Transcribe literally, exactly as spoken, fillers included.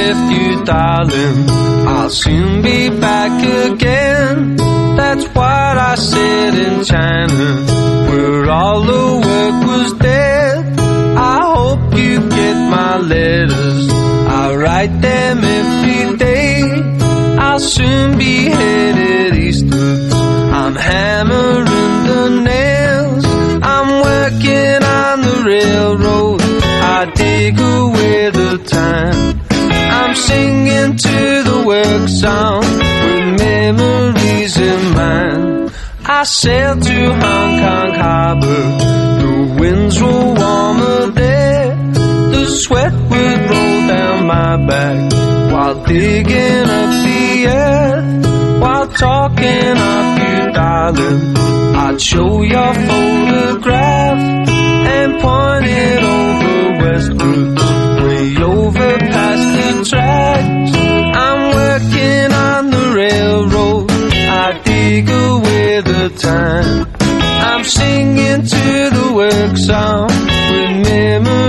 left you, darling. I'll soon be back again. That's what I said in China, where all the work was dead. I hope you get my letters, I write them every day. I'll soon be headed eastwards, I'm hammering the nails. I'm working on the railroad, I dig away the time. I'm singing to the work song with memories in mind. I sailed to Hong Kong Harbor, the winds were warmer there. The sweat would roll down my back while digging up the earth. While talking of you, darling, I'd show your photograph and point it over westward, way over past the tracks. I'm working on the railroad, I dig away the time. I'm singing to the work song with memories